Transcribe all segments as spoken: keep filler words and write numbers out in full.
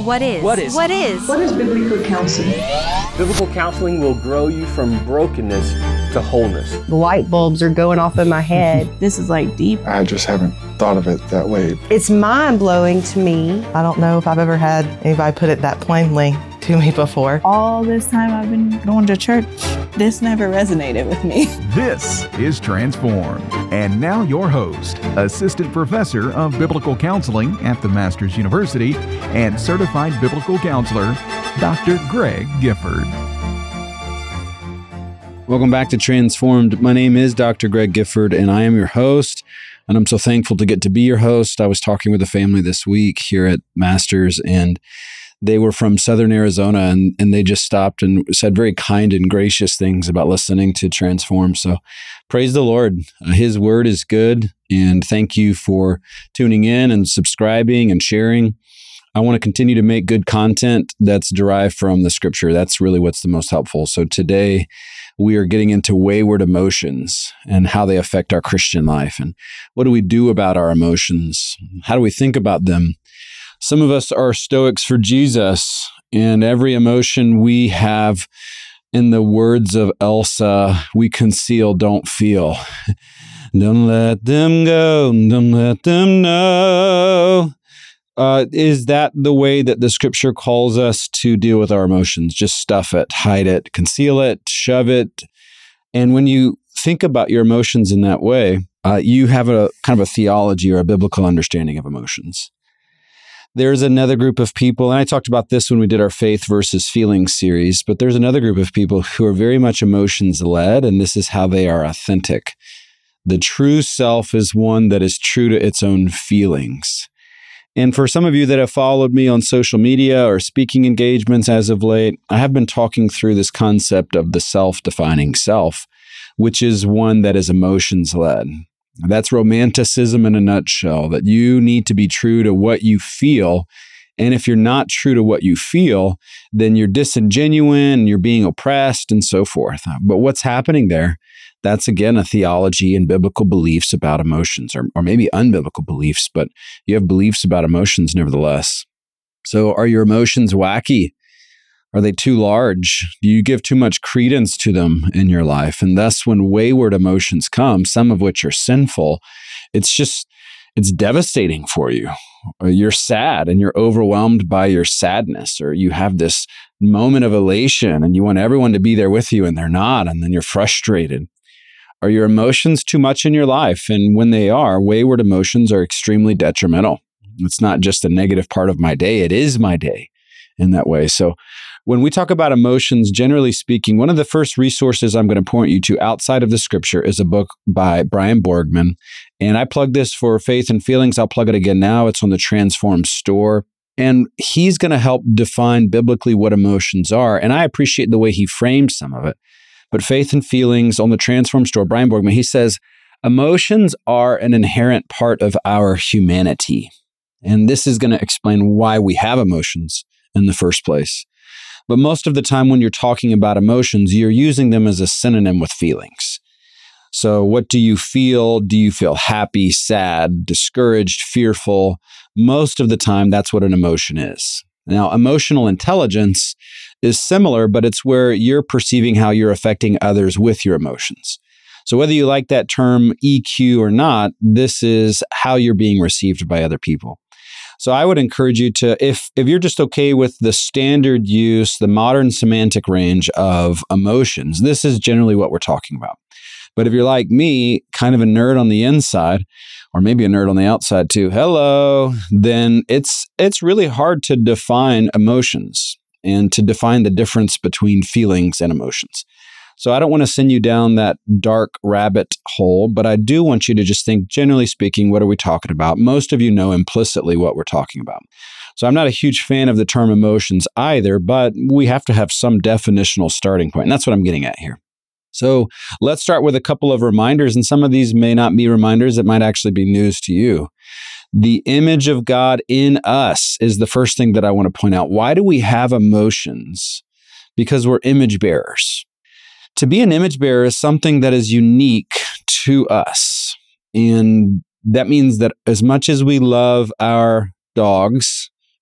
What is? What is? What is? What is biblical counseling? Biblical counseling will grow you from brokenness to wholeness. The light bulbs are going off in my head. This is like deep. I just haven't thought of it that way. It's mind-blowing to me. I don't know if I've ever had anybody put it that plainly to me before. All this time I've been going to church, this never resonated with me. This is Transformed. And now your host, Assistant Professor of Biblical Counseling at the Masters University and Certified Biblical Counselor, Doctor Greg Gifford. Welcome back to Transformed. My name is Doctor Greg Gifford, and I am your host. And I'm so thankful to get to be your host. I was talking with a family this week here at Masters, and they were from Southern Arizona, and, and they just stopped and said very kind and gracious things about listening to Transform. So praise the Lord. Uh, His word is good, and thank you for tuning in and subscribing and sharing. I want to continue to make good content that's derived from the scripture. That's really what's the most helpful. So today we are getting into wayward emotions and how they affect our Christian life. And what do we do about our emotions? How do we think about them? Some of us are Stoics for Jesus, and every emotion we have, in the words of Elsa, we conceal, don't feel. Don't let them go, don't let them know. Uh, is that the way that the scripture calls us to deal with our emotions? Just stuff it, hide it, conceal it, shove it. And when you think about your emotions in that way, uh, you have a kind of a theology or a biblical understanding of emotions. There's another group of people, and I talked about this when we did our Faith versus Feelings series, but there's another group of people who are very much emotions-led, and this is how they are authentic. The true self is one that is true to its own feelings. And for some of you that have followed me on social media or speaking engagements as of late, I have been talking through this concept of the self-defining self, which is one that is emotions-led. That's romanticism in a nutshell, that you need to be true to what you feel. And if you're not true to what you feel, then you're disingenuous, you're being oppressed, and so forth. But what's happening there? That's, again, a theology and biblical beliefs about emotions, or, or maybe unbiblical beliefs, but you have beliefs about emotions nevertheless. So are your emotions wacky? Are they too large? Do you give too much credence to them in your life? And thus, when wayward emotions come, some of which are sinful, it's just, it's devastating for you. Or you're sad and you're overwhelmed by your sadness, or you have this moment of elation and you want everyone to be there with you and they're not, and then you're frustrated. Are your emotions too much in your life? And when they are, wayward emotions are extremely detrimental. It's not just a negative part of my day, it is my day in that way. So when we talk about emotions, generally speaking, one of the first resources I'm going to point you to outside of the scripture is a book by Brian Borgman. And I plug this for Faith and Feelings. I'll plug it again now. It's on the Transform store. And he's going to help define biblically what emotions are. And I appreciate the way he frames some of it. But Faith and Feelings on the Transform store, Brian Borgman, he says, emotions are an inherent part of our humanity. And this is going to explain why we have emotions in the first place. But most of the time when you're talking about emotions, you're using them as a synonym with feelings. So what do you feel? Do you feel happy, sad, discouraged, fearful? Most of the time, that's what an emotion is. Now, emotional intelligence is similar, but it's where you're perceiving how you're affecting others with your emotions. So whether you like that term E Q or not, this is how you're being received by other people. So I would encourage you to, if if you're just okay with the standard use, the modern semantic range of emotions, this is generally what we're talking about. But if you're like me, kind of a nerd on the inside, or maybe a nerd on the outside too, hello, then it's it's really hard to define emotions and to define the difference between feelings and emotions. So I don't want to send you down that dark rabbit hole, but I do want you to just think, generally speaking, what are we talking about? Most of you know implicitly what we're talking about. So I'm not a huge fan of the term emotions either, but we have to have some definitional starting point. And that's what I'm getting at here. So let's start with a couple of reminders, and some of these may not be reminders. It might actually be news to you. The image of God in us is the first thing that I want to point out. Why do we have emotions? Because we're image bearers. To be an image bearer is something that is unique to us. And that means that as much as we love our dogs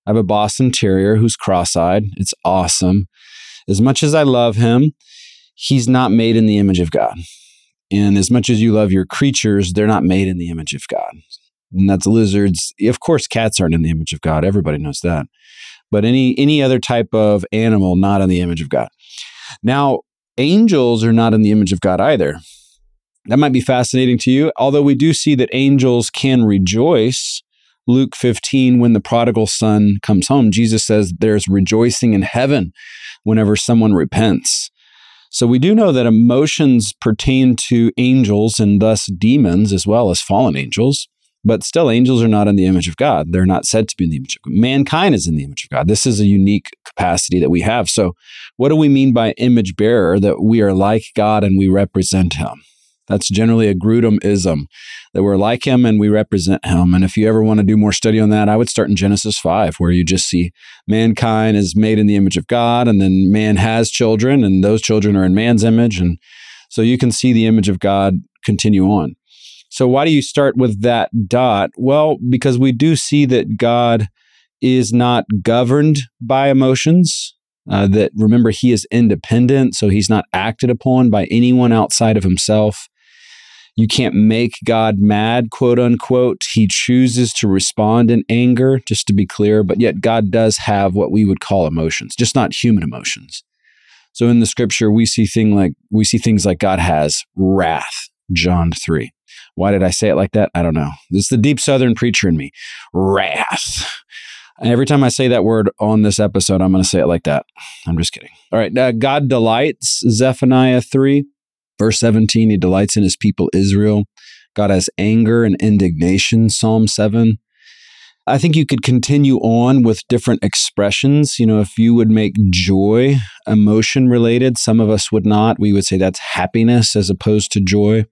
I have a Boston Terrier who's cross-eyed. It's awesome. As much as I love him, he's not made in the image of God. And as much as you love your creatures, they're not made in the image of God. And that's lizards. Of course, cats aren't in the image of God. Everybody knows that. But any any other type of animal, not in the image of God. Now, angels are not in the image of God either. That might be fascinating to you, although we do see that angels can rejoice. Luke fifteen, when the prodigal son comes home, Jesus says there's rejoicing in heaven whenever someone repents. So we do know that emotions pertain to angels and thus demons as well as fallen angels, but still angels are not in the image of God. They're not said to be in the image of God. Mankind is in the image of God. This is a unique capacity that we have. So what do we mean by image bearer? That we are like God and we represent him. That's generally a Grudem-ism, that we're like him and we represent him. And if you ever want to do more study on that, I would start in Genesis five, where you just see mankind is made in the image of God, and then man has children, and those children are in man's image. And so you can see the image of God continue on. So why do you start with that dot? Well, because we do see that God is not governed by emotions. Uh, that remember, he is independent, so he's not acted upon by anyone outside of himself. You can't make God mad, quote unquote. He chooses to respond in anger, just to be clear, but yet God does have what we would call emotions, just not human emotions. So in the scripture, we see thing like we see things like God has wrath, John three. Why did I say it like that? I don't know. This is the deep Southern preacher in me. Wrath. Every time I say that word on this episode, I'm going to say it like that. I'm just kidding. All right. Uh, God delights, Zephaniah three, verse seventeen. He delights in his people, Israel. God has anger and indignation, Psalm seven. I think you could continue on with different expressions. You know, if you would make joy emotion related, some of us would not. We would say that's happiness as opposed to joy.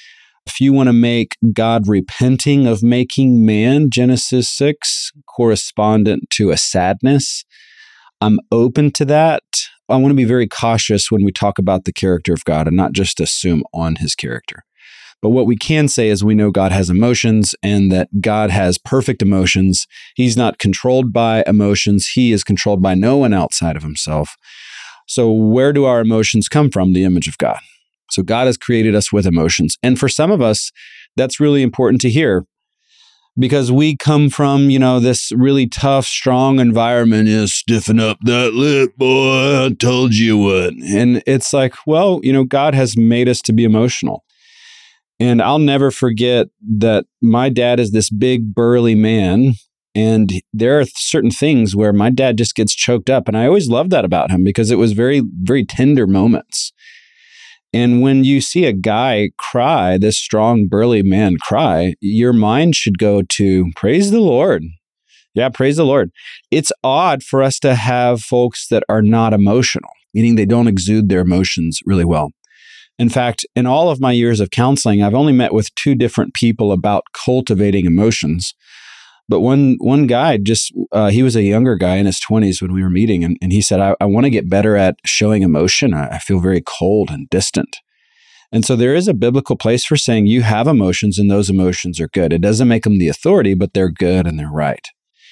If you want to make God repenting of making man, Genesis six, correspondent to a sadness, I'm open to that. I want to be very cautious when we talk about the character of God and not just assume on his character. But what we can say is we know God has emotions and that God has perfect emotions. He's not controlled by emotions. He is controlled by no one outside of himself. So where do our emotions come from? The image of God. So God has created us with emotions. And for some of us, that's really important to hear because we come from, you know, this really tough, strong environment is stiffen up that lip, boy, I told you what. And it's like, well, you know, God has made us to be emotional. And I'll never forget that my dad is this big, burly man. And there are certain things where my dad just gets choked up. And I always loved that about him because it was very, very tender moments. And when you see a guy cry, this strong, burly man cry, your mind should go to praise the Lord. Yeah, praise the Lord. It's odd for us to have folks that are not emotional, meaning they don't exude their emotions really well. In fact, in all of my years of counseling, I've only met with two different people about cultivating emotions. But one one guy just, uh, he was a younger guy in his twenties when we were meeting, and, and he said, I, I want to get better at showing emotion. I, I feel very cold and distant. And so there is a biblical place for saying you have emotions and those emotions are good. It doesn't make them the authority, but they're good and they're right.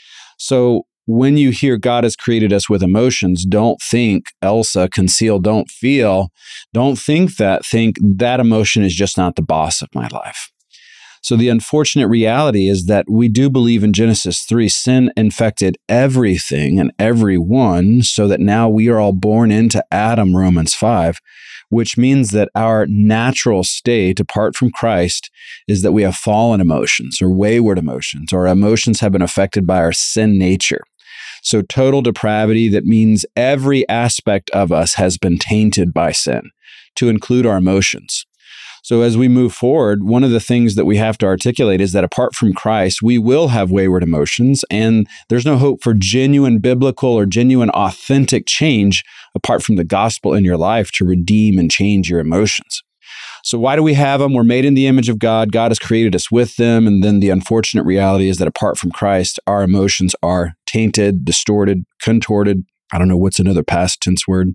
So when you hear God has created us with emotions, don't think Elsa, conceal, don't feel. Don't think that. Think that emotion is just not the boss of my life. So the unfortunate reality is that we do believe in Genesis three, sin infected everything and everyone, so that now we are all born into Adam, Romans five, which means that our natural state, apart from Christ, is that we have fallen emotions or wayward emotions, or our emotions have been affected by our sin nature. So total depravity, that means every aspect of us has been tainted by sin, to include our emotions. So as we move forward, one of the things that we have to articulate is that apart from Christ, we will have wayward emotions, and there's no hope for genuine biblical or genuine authentic change apart from the gospel in your life to redeem and change your emotions. So why do we have them? We're made in the image of God. God has created us with them. And then the unfortunate reality is that apart from Christ, our emotions are tainted, distorted, contorted. I don't know what's another past tense word.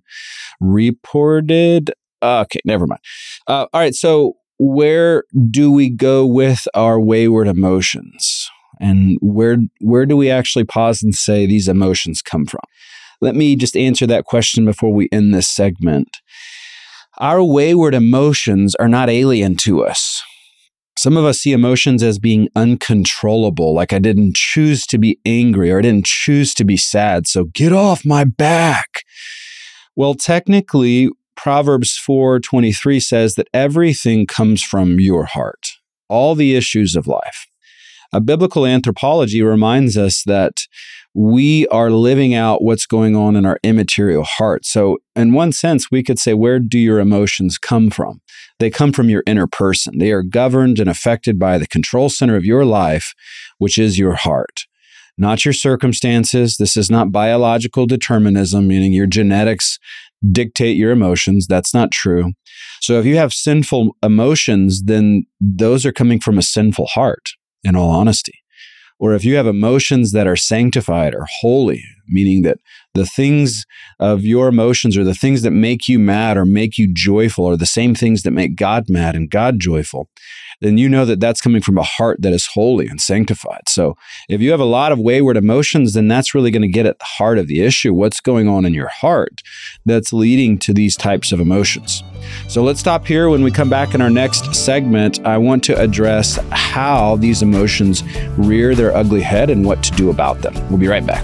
Reported. Okay, never mind. Uh, all right, so where do we go with our wayward emotions? And where where do we actually pause and say these emotions come from? Let me just answer that question before we end this segment. Our wayward emotions are not alien to us. Some of us see emotions as being uncontrollable, like I didn't choose to be angry or I didn't choose to be sad, so get off my back. Well, technically, Proverbs four twenty-three says that everything comes from your heart, all the issues of life. A biblical anthropology reminds us that we are living out what's going on in our immaterial heart. So in one sense, we could say, where do your emotions come from? They come from your inner person. They are governed and affected by the control center of your life, which is your heart, not your circumstances. This is not biological determinism, meaning your genetics dictate your emotions. That's not true. So if you have sinful emotions, then those are coming from a sinful heart, in all honesty. Or if you have emotions that are sanctified or holy, meaning that the things of your emotions or the things that make you mad or make you joyful are the same things that make God mad and God joyful, then you know that that's coming from a heart that is holy and sanctified. So if you have a lot of wayward emotions, then that's really going to get at the heart of the issue. What's going on in your heart that's leading to these types of emotions? So let's stop here. When we come back in our next segment, I want to address how these emotions rear their ugly head and what to do about them. We'll be right back.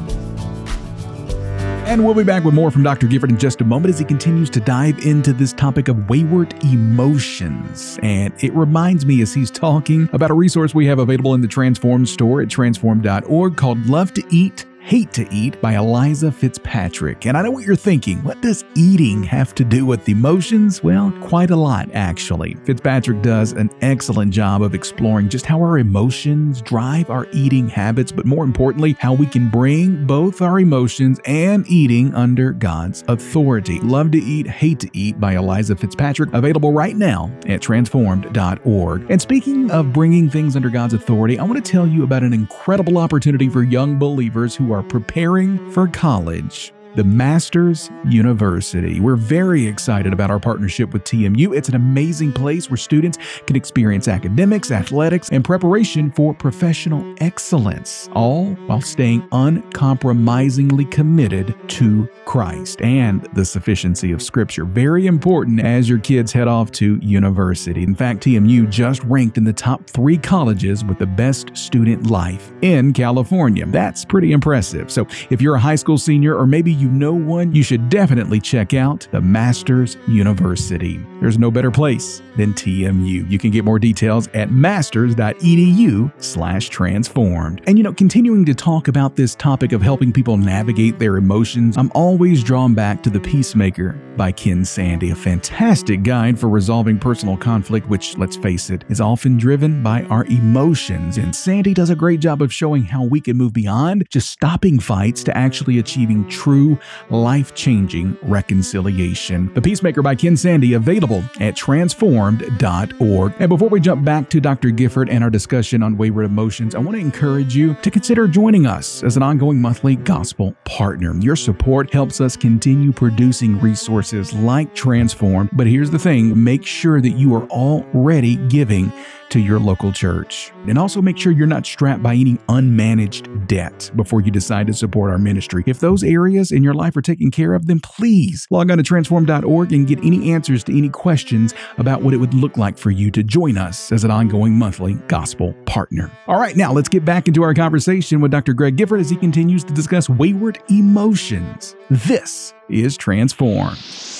And we'll be back with more from Doctor Gifford in just a moment as he continues to dive into this topic of wayward emotions. And it reminds me as he's talking about a resource we have available in the Transformed store at transform dot org called Love to Eat, Hate to Eat by Eliza Fitzpatrick. And I know what you're thinking. What does eating have to do with emotions? Well, quite a lot, actually. Fitzpatrick does an excellent job of exploring just how our emotions drive our eating habits, but more importantly, how we can bring both our emotions and eating under God's authority. Love to Eat, Hate to Eat by Eliza Fitzpatrick, available right now at transformed dot org. And speaking of bringing things under God's authority, I want to tell you about an incredible opportunity for young believers who are preparing for college. The Masters University. We're very excited about our partnership with T M U. It's an amazing place where students can experience academics, athletics, and preparation for professional excellence, all while staying uncompromisingly committed to Christ and the sufficiency of Scripture. Very important as your kids head off to university. In fact, T M U just ranked in the top three colleges with the best student life in California. That's pretty impressive. So if you're a high school senior or maybe you know one, you should definitely check out the Masters University. There's no better place than T M U. You can get more details at masters dot e d u slash transformed. And you know, continuing to talk about this topic of helping people navigate their emotions, I'm always drawn back to The Peacemaker by Ken Sande, a fantastic guide for resolving personal conflict, which, let's face it, is often driven by our emotions. And Sande does a great job of showing how we can move beyond just stopping fights to actually achieving true, life-changing reconciliation. The Peacemaker by Ken Sande, available at transformed dot org. And before we jump back to Doctor Gifford and our discussion on wayward emotions, I want to encourage you to consider joining us as an ongoing monthly gospel partner. Your support helps us continue producing resources like Transformed. But here's the thing, make sure that you are already giving to your local church. And also make sure you're not strapped by any unmanaged debt before you decide to support our ministry. If those areas in your life are taken care of, then please log on to transform dot org and get any answers to any questions about what it would look like for you to join us as an ongoing monthly gospel partner. All right, now let's get back into our conversation with Doctor Greg Gifford as he continues to discuss wayward emotions. This is Transform.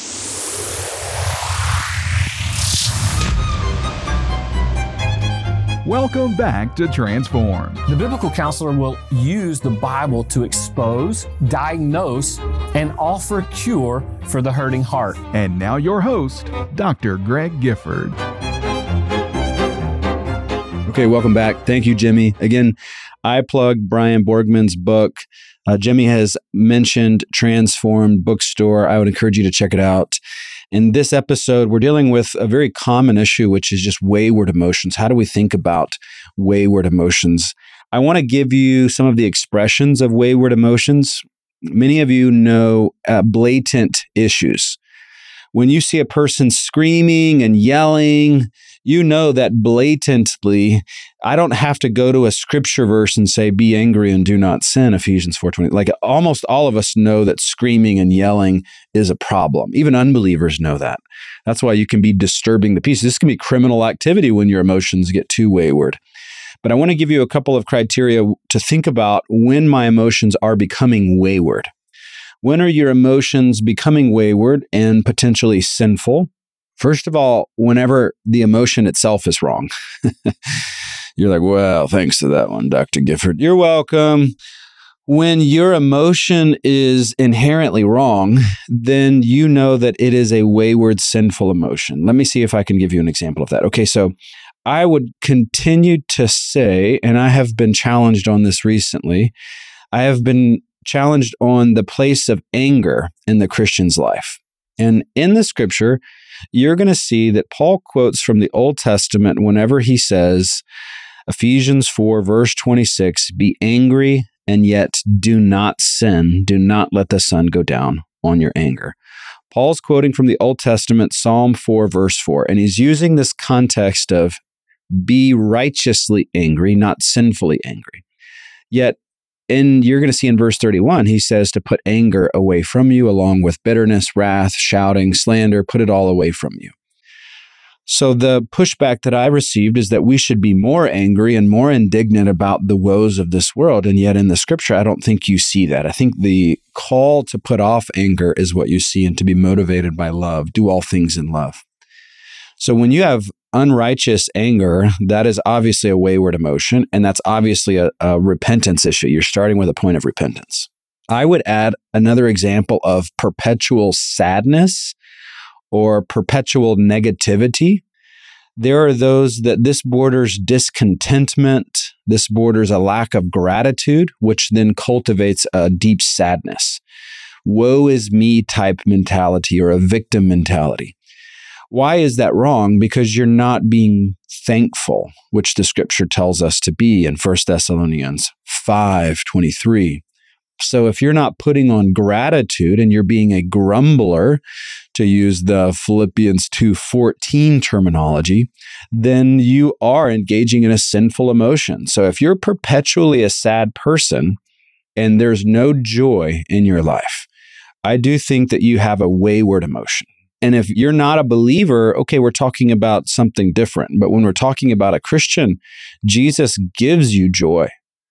Welcome back to Transform. The biblical counselor will use the Bible to expose, diagnose, and offer a cure for the hurting heart. And now your host, Doctor Greg Gifford. Okay, welcome back. Thank you, Jimmy. Again, I plug Brian Borgman's book. Uh, Jimmy has mentioned Transformed Bookstore. I would encourage you to check it out. In this episode, we're dealing with a very common issue, which is just wayward emotions. How do we think about wayward emotions? I want to give you some of the expressions of wayward emotions. Many of you know uh, blatant issues. When you see a person screaming and yelling, you know that blatantly, I don't have to go to a scripture verse and say, be angry and do not sin, Ephesians four twenty. Like almost all of us know that screaming and yelling is a problem. Even unbelievers know that. That's why you can be disturbing the peace. This can be criminal activity when your emotions get too wayward. But I want to give you a couple of criteria to think about when my emotions are becoming wayward. When are your emotions becoming wayward and potentially sinful? First of all, whenever the emotion itself is wrong. You're like, well, thanks to that one, Doctor Gifford. You're welcome. When your emotion is inherently wrong, then you know that it is a wayward, sinful emotion. Let me see if I can give you an example of that. Okay, so I would continue to say, and I have been challenged on this recently, I have been challenged on the place of anger in the Christian's life. And in the scripture, you're going to see that Paul quotes from the Old Testament whenever he says, Ephesians four, verse twenty-six, be angry and yet do not sin. Do not let the sun go down on your anger. Paul's quoting from the Old Testament, Psalm four, verse four, and he's using this context of be righteously angry, not sinfully angry. Yet, and you're going to see in verse thirty-one, he says to put anger away from you, along with bitterness, wrath, shouting, slander, put it all away from you. So the pushback that I received is that we should be more angry and more indignant about the woes of this world. And yet in the scripture, I don't think you see that. I think the call to put off anger is what you see and to be motivated by love. Do all things in love. So when you have unrighteous anger, that is obviously a wayward emotion, and that's obviously a, a repentance issue. You're starting with a point of repentance. I would add another example of perpetual sadness or perpetual negativity. There are those that this borders discontentment, this borders a lack of gratitude, which then cultivates a deep sadness. Woe is me type mentality or a victim mentality. Why is that wrong? Because you're not being thankful, which the scripture tells us to be in First Thessalonians five twenty-three. So if you're not putting on gratitude and you're being a grumbler, to use the Philippians two fourteen terminology, then you are engaging in a sinful emotion. So if you're perpetually a sad person and there's no joy in your life, I do think that you have a wayward emotion. And if you're not a believer, okay, we're talking about something different. But when we're talking about a Christian, Jesus gives you joy.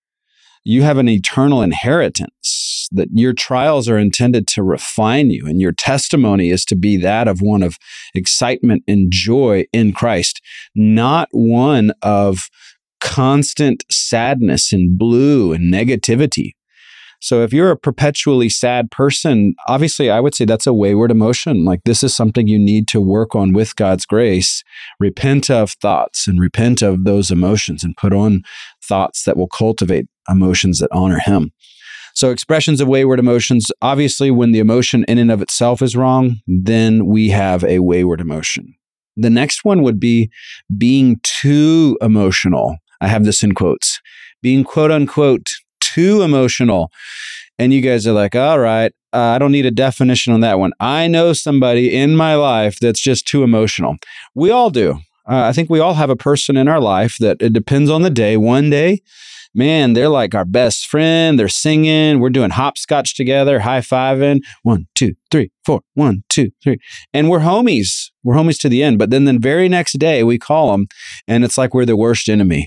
You have an eternal inheritance, that your trials are intended to refine you, and your testimony is to be that of one of excitement and joy in Christ, not one of constant sadness and blue and negativity. So if you're a perpetually sad person, obviously I would say that's a wayward emotion. Like this is something you need to work on with God's grace. Repent of thoughts and repent of those emotions and put on thoughts that will cultivate emotions that honor Him. So expressions of wayward emotions, obviously when the emotion in and of itself is wrong, then we have a wayward emotion. The next one would be being too emotional. I have this in quotes. Being quote unquote too emotional. And you guys are like, all right, uh, I don't need a definition on that one. I know somebody in my life that's just too emotional. We all do. Uh, I think we all have a person in our life that it depends on the day. One day, man, they're like our best friend. They're singing. We're doing hopscotch together, high-fiving. One, two, three, four. One, two, three. And we're homies. We're homies to the end. But then the very next day, we call them, and it's like we're the worst enemy.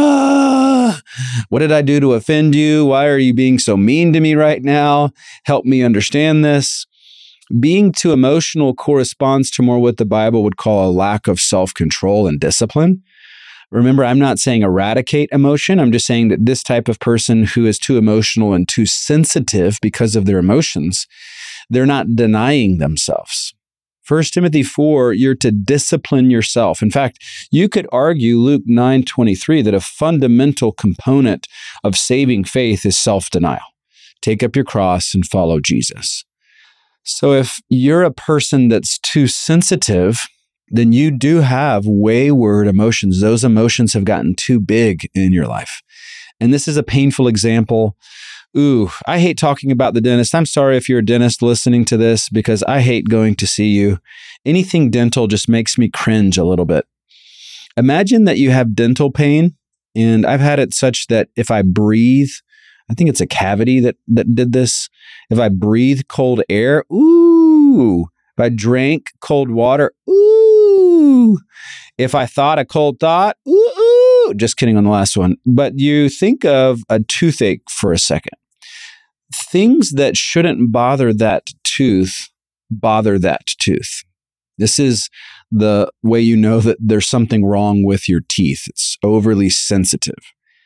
Ah, what did I do to offend you? Why are you being so mean to me right now? Help me understand this. Being too emotional corresponds to more what the Bible would call a lack of self-control and discipline. Remember, I'm not saying eradicate emotion. I'm just saying that this type of person who is too emotional and too sensitive because of their emotions, they're not denying themselves. First Timothy four, you're to discipline yourself. In fact, you could argue Luke nine twenty-three that a fundamental component of saving faith is self-denial. Take up your cross and follow Jesus. So if you're a person that's too sensitive, then you do have wayward emotions. Those emotions have gotten too big in your life. And this is a painful example Ooh, I hate talking about the dentist. I'm sorry if you're a dentist listening to this because I hate going to see you. Anything dental just makes me cringe a little bit. Imagine that you have dental pain, and I've had it such that if I breathe, I think it's a cavity that, that did this. If I breathe cold air, ooh. If I drank cold water, ooh. If I thought a cold thought, ooh, ooh. Just kidding on the last one. But you think of a toothache for a second. Things that shouldn't bother that tooth, bother that tooth. This is the way you know that there's something wrong with your teeth. It's overly sensitive.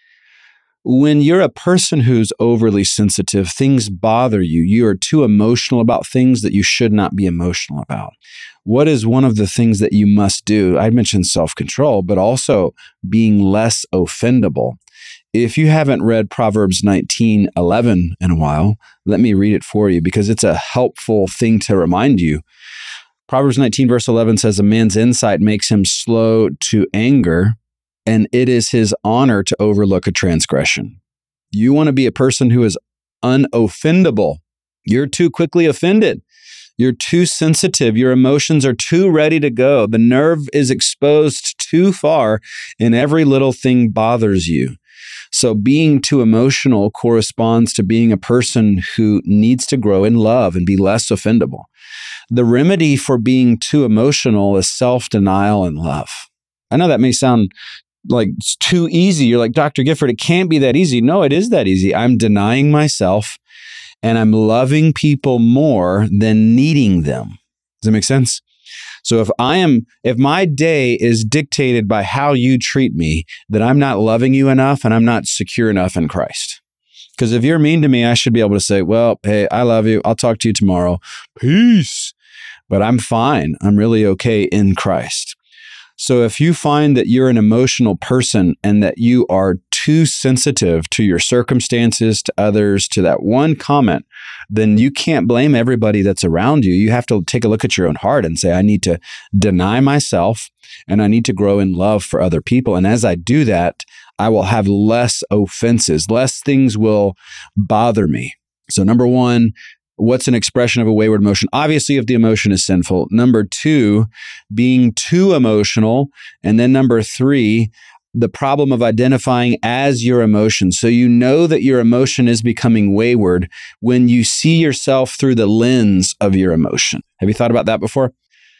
When you're a person who's overly sensitive, things bother you. You are too emotional about things that you should not be emotional about. What is one of the things that you must do? I mentioned self-control, but also being less offendable. If you haven't read Proverbs nineteen eleven in a while, let me read it for you because it's a helpful thing to remind you. Proverbs nineteen verse eleven says, a man's insight makes him slow to anger, and it is his honor to overlook a transgression. You want to be a person who is unoffendable. You're too quickly offended. You're too sensitive. Your emotions are too ready to go. The nerve is exposed too far, and every little thing bothers you. So being too emotional corresponds to being a person who needs to grow in love and be less offendable. The remedy for being too emotional is self-denial and love. I know that may sound like it's too easy. You're like, Doctor Gifford, it can't be that easy. No, it is that easy. I'm denying myself and I'm loving people more than needing them. Does that make sense? So if I am, if my day is dictated by how you treat me, then I'm not loving you enough and I'm not secure enough in Christ. Because if you're mean to me, I should be able to say, well, hey, I love you. I'll talk to you tomorrow. Peace. But I'm fine. I'm really okay in Christ. So if you find that you're an emotional person and that you are too sensitive to your circumstances, to others, to that one comment, then you can't blame everybody that's around you. You have to take a look at your own heart and say, I need to deny myself and I need to grow in love for other people. And as I do that, I will have less offenses, less things will bother me. So number one, what's an expression of a wayward emotion? Obviously, if the emotion is sinful. Number two, being too emotional. And then number three, the problem of identifying as your emotion. So you know that your emotion is becoming wayward when you see yourself through the lens of your emotion. Have you thought about that before?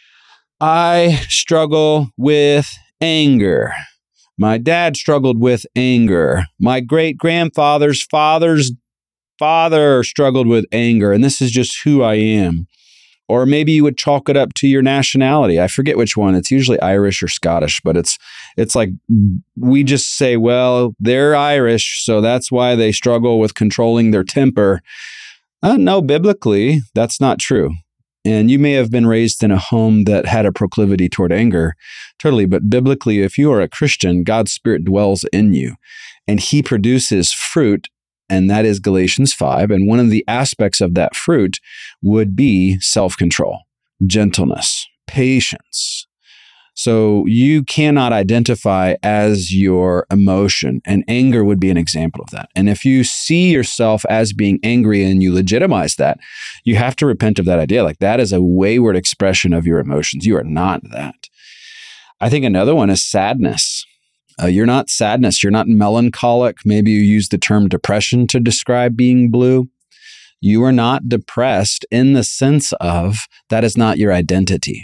I struggle with anger. My dad struggled with anger. My great-grandfather's father's father struggled with anger, and this is just who I am. Or maybe you would chalk it up to your nationality. I forget which one. It's usually Irish or Scottish, but it's it's like we just say, well, they're Irish, so that's why they struggle with controlling their temper. Uh, no, biblically, that's not true. And you may have been raised in a home that had a proclivity toward anger, totally. But biblically, if you are a Christian, God's Spirit dwells in you, and He produces fruit. And that is Galatians five. And one of the aspects of that fruit would be self-control, gentleness, patience. So you cannot identify as your emotion, and anger would be an example of that. And if you see yourself as being angry and you legitimize that, you have to repent of that idea. Like that is a wayward expression of your emotions. You are not that. I think another one is sadness. Uh, you're not sadness. You're not melancholic. Maybe you use the term depression to describe being blue. You are not depressed in the sense of that is not your identity.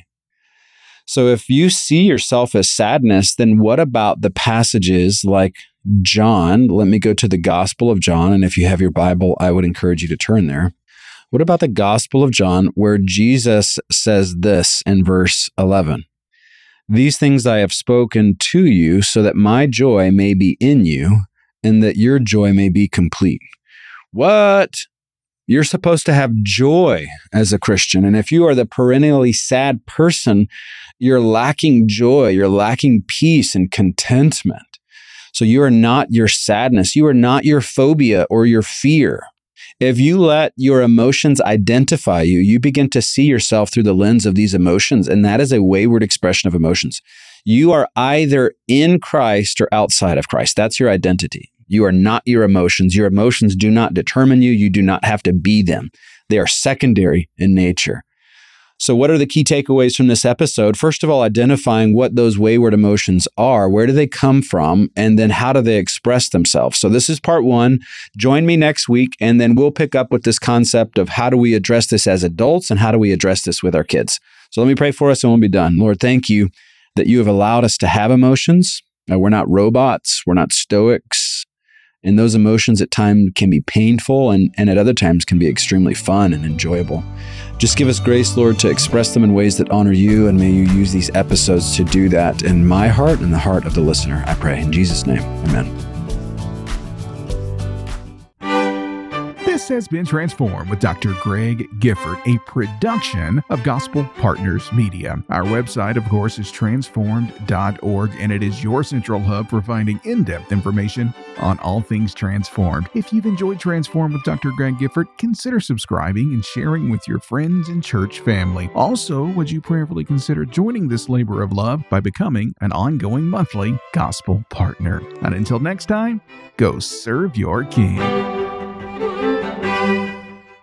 So if you see yourself as sadness, then what about the passages like John? Let me go to the Gospel of John. And if you have your Bible, I would encourage you to turn there. What about the Gospel of John where Jesus says this in verse eleven? These things I have spoken to you so that my joy may be in you and that your joy may be complete. What? You're supposed to have joy as a Christian. And if you are the perennially sad person, you're lacking joy, you're lacking peace and contentment. So you are not your sadness. You are not your phobia or your fear. If you let your emotions identify you, you begin to see yourself through the lens of these emotions, and that is a wayward expression of emotions. You are either in Christ or outside of Christ. That's your identity. You are not your emotions. Your emotions do not determine you. You do not have to be them. They are secondary in nature. So what are the key takeaways from this episode? First of all, identifying what those wayward emotions are. Where do they come from? And then how do they express themselves? So this is part one. Join me next week, and then we'll pick up with this concept of how do we address this as adults and how do we address this with our kids. So let me pray for us and we'll be done. Lord, thank you that you have allowed us to have emotions. Uh, we're not robots. We're not stoics. And those emotions at times can be painful and, and at other times can be extremely fun and enjoyable. Just give us grace, Lord, to express them in ways that honor you, and may you use these episodes to do that in my heart and the heart of the listener. I pray in Jesus' name. Amen. This has been Transformed with Doctor Greg Gifford, a production of Gospel Partners Media. Our website, of course, is transformed dot org, and it is your central hub for finding in-depth information on all things Transformed. If you've enjoyed Transformed with Doctor Greg Gifford, consider subscribing and sharing with your friends and church family. Also, would you prayerfully consider joining this labor of love by becoming an ongoing monthly Gospel Partner? And until next time, go serve your King.